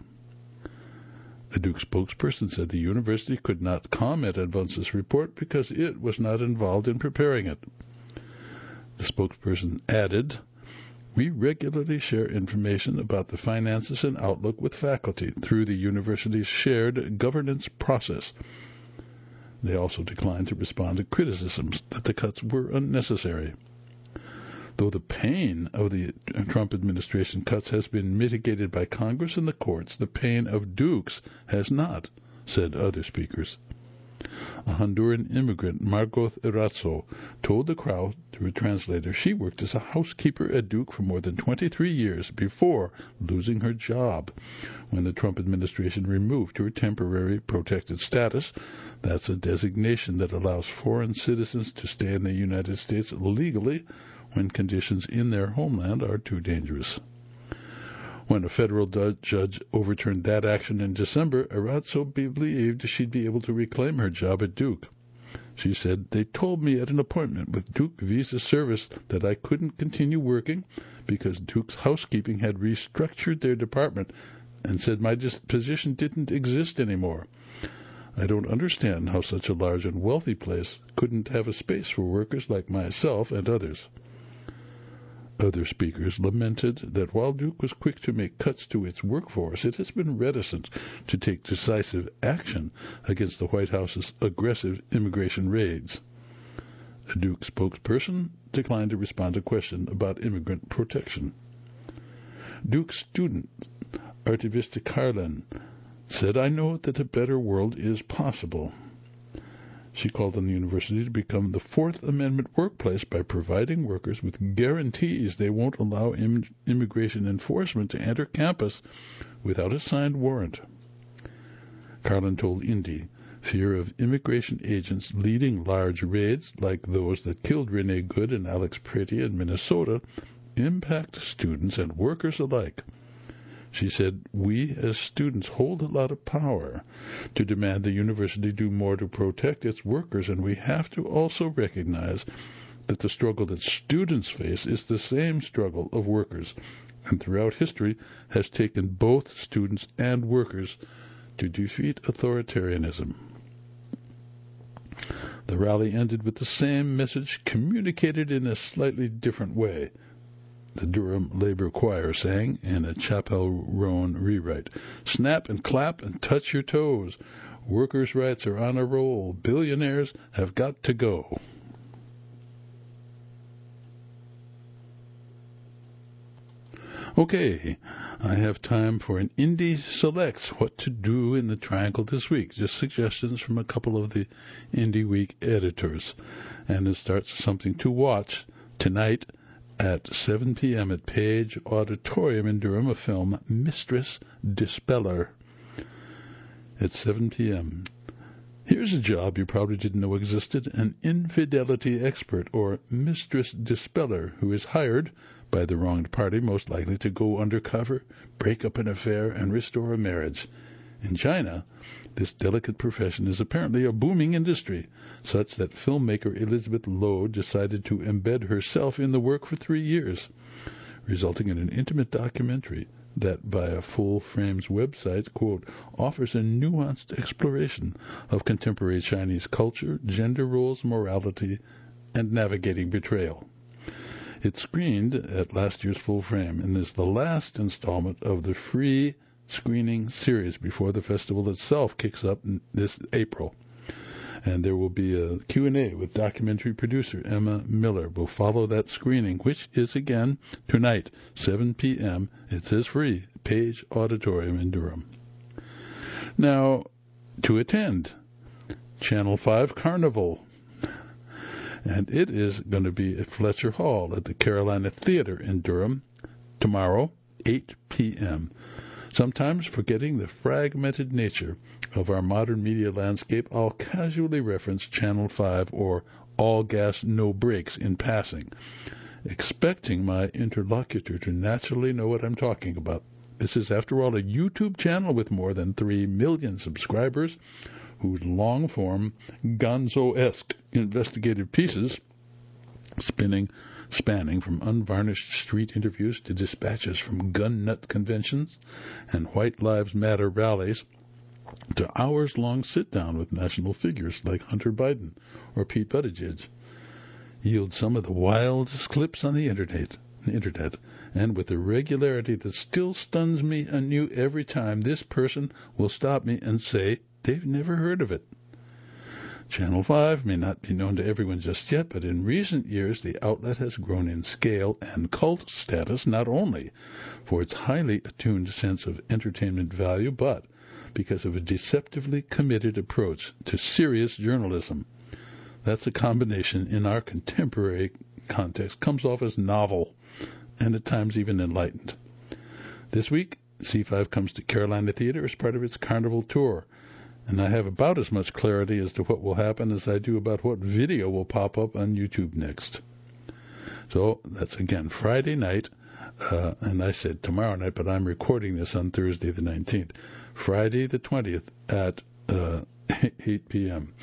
A Duke spokesperson said the university could not comment on Bunzis' report because it was not involved in preparing it. The spokesperson added, "We regularly share information about the finances and outlook with faculty through the university's shared governance process." They also declined to respond to criticisms that the cuts were unnecessary. Though the pain of the Trump administration cuts has been mitigated by Congress and the courts, the pain of Duke's has not, said other speakers. A Honduran immigrant, Margot Erazo, told the crowd through a translator she worked as a housekeeper at Duke for more than twenty-three years before losing her job when the Trump administration removed her temporary protected status. That's a designation that allows foreign citizens to stay in the United States legally when conditions in their homeland are too dangerous. When a federal judge overturned that action in December, Erazo believed she'd be able to reclaim her job at Duke. She said, "They told me at an appointment with Duke Visa Service that I couldn't continue working because Duke's housekeeping had restructured their department and said my position didn't exist anymore. I don't understand how such a large and wealthy place couldn't have a space for workers like myself and others." Other speakers lamented that while Duke was quick to make cuts to its workforce, it has been reticent to take decisive action against the White House's aggressive immigration raids. A Duke spokesperson declined to respond to a question about immigrant protection. Duke student Artivista Carlin said, "I know that a better world is possible." She called on the university to become the Fourth Amendment workplace by providing workers with guarantees they won't allow im- immigration enforcement to enter campus without a signed warrant. Carlin told Indy, fear of immigration agents leading large raids like those that killed Renee Good and Alex Pretty in Minnesota impact students and workers alike. She said, "We as students hold a lot of power to demand the university do more to protect its workers, and we have to also recognize that the struggle that students face is the same struggle of workers, and throughout history has taken both students and workers to defeat authoritarianism. The rally ended with the same message communicated in a slightly different way. The Durham Labor Choir sang in a Chappell Roan rewrite. Snap and clap and touch your toes. Workers' rights are on a roll. Billionaires have got to go. Okay, I have time for an Indie Selects What to Do in the Triangle this week. Just suggestions from a couple of the Indie Week editors. And it starts something to watch tonight at seven p.m. at Page Auditorium in Durham, a film, Mistress Dispeller. At seven p.m. Here's a job you probably didn't know existed, an infidelity expert, or mistress dispeller, who is hired by the wronged party, most likely to go undercover, break up an affair, and restore a marriage. In China, this delicate profession is apparently a booming industry, such that filmmaker Elizabeth Lowe decided to embed herself in the work for three years, resulting in an intimate documentary that, via Full Frame's website, quote, offers a nuanced exploration of contemporary Chinese culture, gender roles, morality, and navigating betrayal. It screened at last year's Full Frame and is the last installment of the free screening series before the festival itself kicks up this April. And there will be a Q and A with documentary producer Emma Miller. We'll follow that screening, which is, again, tonight, seven p.m. It says free, Page Auditorium in Durham. Now, to attend, Channel five Carnival. And it is going to be at Fletcher Hall at the Carolina Theater in Durham tomorrow, eight p.m. Sometimes, forgetting the fragmented nature of our modern media landscape, I'll casually reference Channel five or All Gas No Brakes in passing, expecting my interlocutor to naturally know what I'm talking about. This is, after all, a YouTube channel with more than three million subscribers, whose long-form, gonzo-esque investigative pieces, spinning, spanning from unvarnished street interviews to dispatches from gun nut conventions and White Lives Matter rallies, to hours-long sit-down with national figures like Hunter Biden or Pete Buttigieg, yield some of the wildest clips on the internet, internet, and with a regularity that still stuns me anew every time this person will stop me and say they've never heard of it. Channel five may not be known to everyone just yet, but in recent years the outlet has grown in scale and cult status, not only for its highly attuned sense of entertainment value, but because of a deceptively committed approach to serious journalism. That's a combination in our contemporary context comes off as novel and at times even enlightened. This week, C five comes to Carolina Theater as part of its Carnival tour, and I have about as much clarity as to what will happen as I do about what video will pop up on YouTube next. So that's, again, Friday night, uh, and I said tomorrow night, but I'm recording this on Thursday the nineteenth. Friday the twentieth at uh, eight p.m.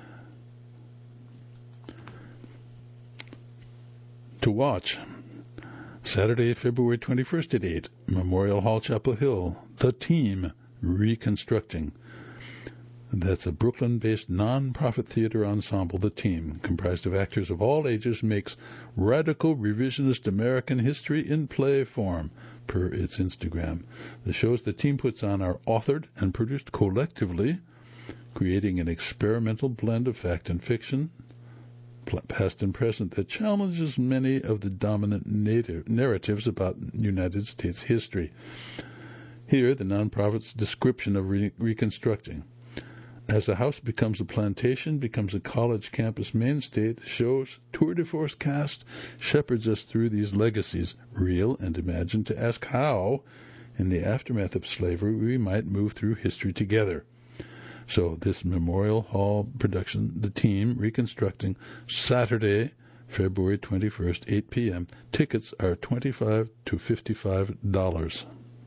To watch, Saturday, February twenty-first at eight, Memorial Hall, Chapel Hill, The Team, Reconstructing. That's a Brooklyn-based non-profit theater ensemble. The Team, comprised of actors of all ages, makes radical revisionist American history in play form, per its Instagram. The shows the team puts on are authored and produced collectively, creating an experimental blend of fact and fiction, past and present, that challenges many of the dominant native narratives about United States history. Here, the nonprofit's description of re- reconstructing. As a house becomes a plantation, becomes a college campus mainstay, the show's tour de force cast shepherds us through these legacies, real and imagined, to ask how, in the aftermath of slavery, we might move through history together. So this Memorial Hall production, The Team, Reconstructing, Saturday, February twenty-first, eight p.m. Tickets are twenty-five to fifty-five dollars.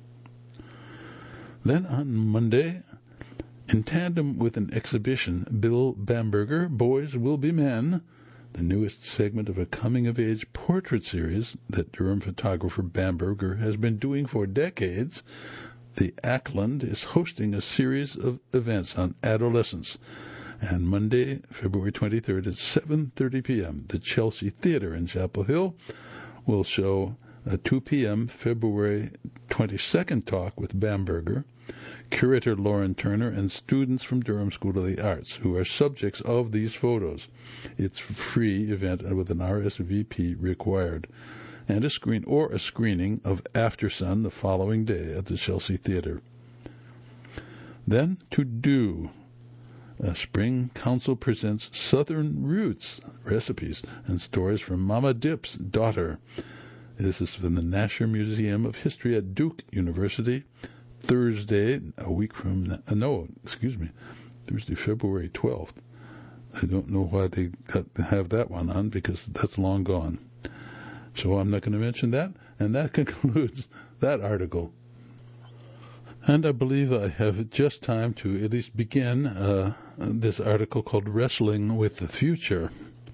Then on Monday, in tandem with an exhibition, Bill Bamberger, Boys Will Be Men, the newest segment of a coming-of-age portrait series that Durham photographer Bamberger has been doing for decades. The Ackland is hosting a series of events on adolescence. And Monday, February twenty-third at seven thirty p.m., the Chelsea Theatre in Chapel Hill will show a two p.m. February twenty-second talk with Bamberger, curator Lauren Turner, and students from Durham School of the Arts who are subjects of these photos. It's a free event with an R S V P required, and a screen or a screening of After Sun the following day at the Chelsea Theatre. Then to do. A Spring Council presents Southern Roots recipes and stories from Mama Dip's daughter. This is from the Nasher Museum of History at Duke University. Thursday, a week from, uh, no, excuse me, Thursday, February twelfth. I don't know why they got, have that one on, because that's long gone. So I'm not going to mention that, and that concludes that article. And I believe I have just time to at least begin uh, this article called Wrestling with the Future.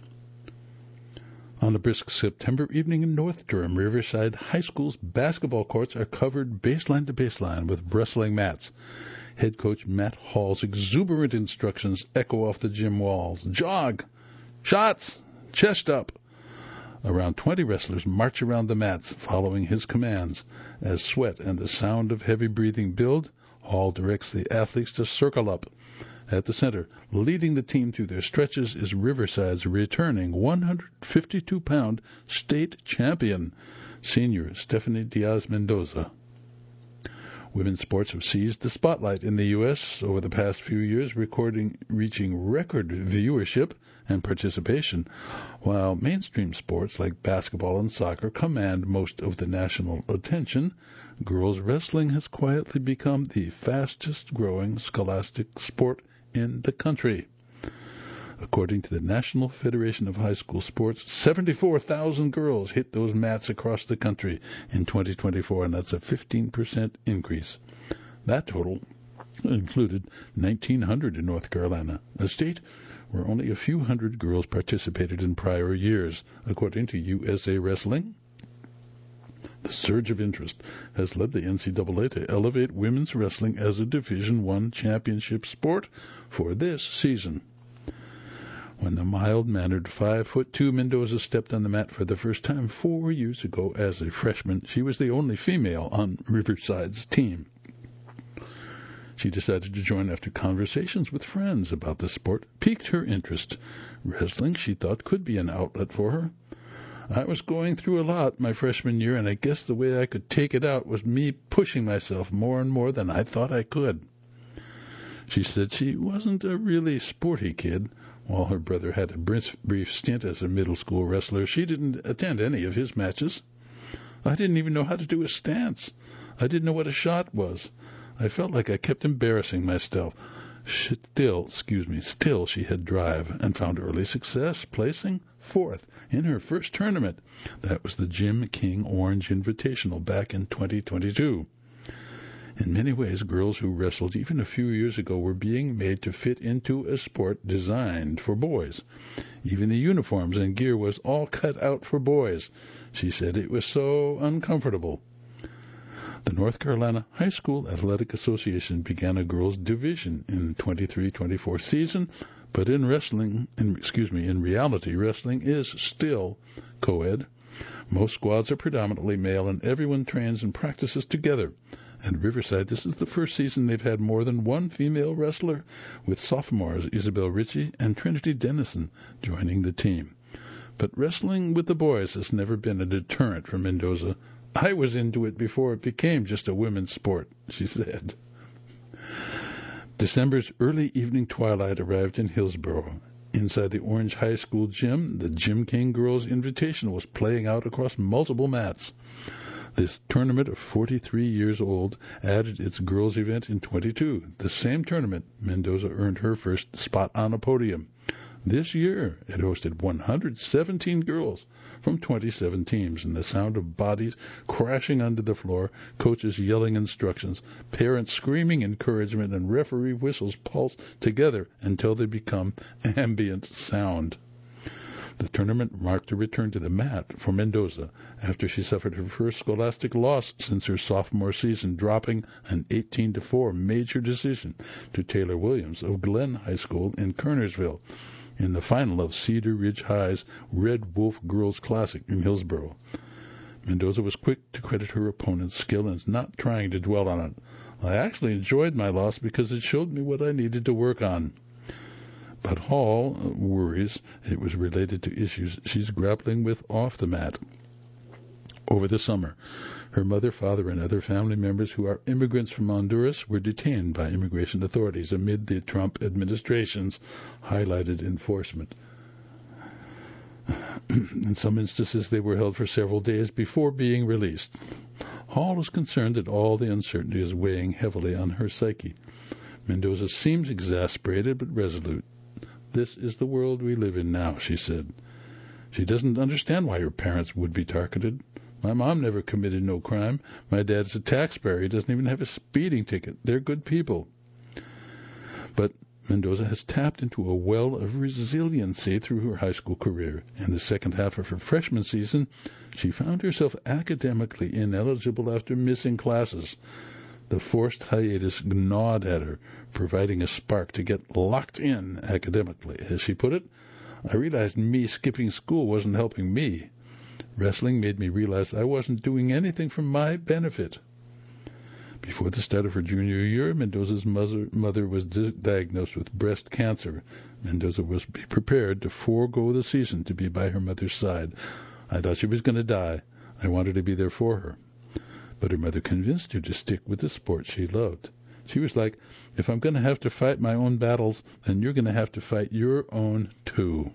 On a brisk September evening in North Durham, Riverside High School's basketball courts are covered baseline to baseline with wrestling mats. Head coach Matt Hall's exuberant instructions echo off the gym walls. Jog! Shots! Chest up! Around twenty wrestlers march around the mats, following his commands. As sweat and the sound of heavy breathing build, Hall directs the athletes to circle up. At the center, leading the team through their stretches, is Riverside's returning one hundred fifty-two pound state champion, senior Stephanie Diaz-Mendoza. Women's sports have seized the spotlight in the U S over the past few years, recording reaching record viewership and participation, while mainstream sports like basketball and soccer command most of the national attention. Girls wrestling has quietly become the fastest-growing scholastic sport in the country. According to the National Federation of High School Sports, seventy-four thousand girls hit those mats across the country in twenty twenty-four, and that's a fifteen percent increase. That total included nineteen hundred in North Carolina, a state where only a few hundred girls participated in prior years, according to U S A Wrestling. The surge of interest has led the N C double A to elevate women's wrestling as a Division One championship sport for this season. When the mild-mannered five foot two Mendoza stepped on the mat for the first time four years ago as a freshman, she was the only female on Riverside's team. She decided to join after conversations with friends about the sport piqued her interest. Wrestling, she thought, could be an outlet for her. I was going through a lot my freshman year, and I guess the way I could take it out was me pushing myself more and more than I thought I could. She said she wasn't a really sporty kid. While her brother had a brief, brief stint as a middle school wrestler, she didn't attend any of his matches. I didn't even know how to do a stance. I didn't know what a shot was. I felt like I kept embarrassing myself. Still, excuse me, still she had drive and found early success, placing fourth in her first tournament. That was the Jim King Orange Invitational back in twenty twenty-two. In many ways, girls who wrestled even a few years ago were being made to fit into a sport designed for boys. Even the uniforms and gear was all cut out for boys. She said it was so uncomfortable. The North Carolina High School Athletic Association began a girls' division in the twenty-three twenty-four season, but in wrestling, in, excuse me, in reality, wrestling is still co-ed. Most squads are predominantly male, and everyone trains and practices together. At Riverside, this is the first season they've had more than one female wrestler, with sophomores Isabel Ritchie and Trinity Dennison joining the team. But wrestling with the boys has never been a deterrent for Mendoza. I was into it before it became just a women's sport, she said. December's early evening twilight arrived in Hillsborough. Inside the Orange High School gym, the Jim King Girls Invitational was playing out across multiple mats. This tournament of forty-three years old added its girls' event in twenty-two. The same tournament, Mendoza earned her first spot on a podium. This year, it hosted one hundred seventeen girls from twenty-seven teams, and the sound of bodies crashing onto the floor, coaches yelling instructions, parents screaming encouragement, and referee whistles pulse together until they become ambient sound. The tournament marked a return to the mat for Mendoza after she suffered her first scholastic loss since her sophomore season, dropping an eighteen to four major decision to Taylor Williams of Glenn High School in Kernersville in the final of Cedar Ridge High's Red Wolf Girls Classic in Hillsboro. Mendoza was quick to credit her opponent's skill and not trying to dwell on it. I actually enjoyed my loss because it showed me what I needed to work on. But Hall worries it was related to issues she's grappling with off the mat. Over the summer, her mother, father, and other family members who are immigrants from Honduras were detained by immigration authorities amid the Trump administration's highlighted enforcement. In some instances, they were held for several days before being released. Hall is concerned that all the uncertainty is weighing heavily on her psyche. Mendoza seems exasperated but resolute. This is the world we live in now, she said. She doesn't understand why her parents would be targeted. My mom never committed no crime. My dad's a taxpayer. He doesn't even have a speeding ticket. They're good people. But Mendoza has tapped into a well of resiliency through her high school career. In the second half of her freshman season, she found herself academically ineligible after missing classes. The forced hiatus gnawed at her, providing a spark to get locked in academically. As she put it, I realized me skipping school wasn't helping me. Wrestling made me realize I wasn't doing anything for my benefit. Before the start of her junior year, Mendoza's mother, mother was di- diagnosed with breast cancer. Mendoza was prepared to forego the season to be by her mother's side. I thought she was going to die. I wanted to be there for her. But her mother convinced her to stick with the sport she loved. She was like, if I'm going to have to fight my own battles, then you're going to have to fight your own too.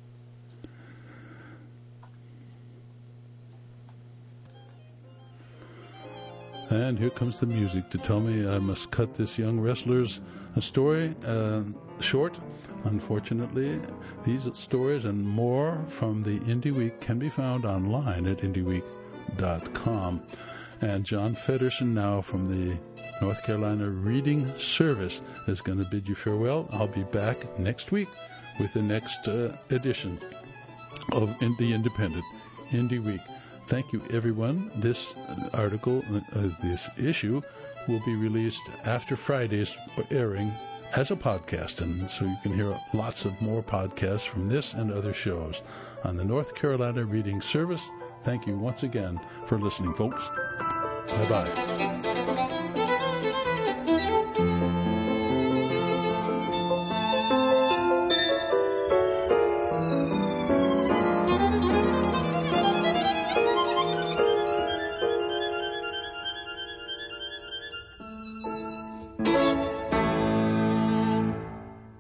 And here comes the music to tell me I must cut this young wrestler's story uh, short. Unfortunately, these stories and more from the Indie Week can be found online at indie week dot com. And John Feddersen now from the North Carolina Reading Service is going to bid you farewell. I'll be back next week with the next uh, edition of The Independent, Indie Week. Thank you, everyone. This article, uh, this issue, will be released after Friday's airing as a podcast, and so you can hear lots of more podcasts from this and other shows on the North Carolina Reading Service. Thank you once again for listening, folks. Bye-bye.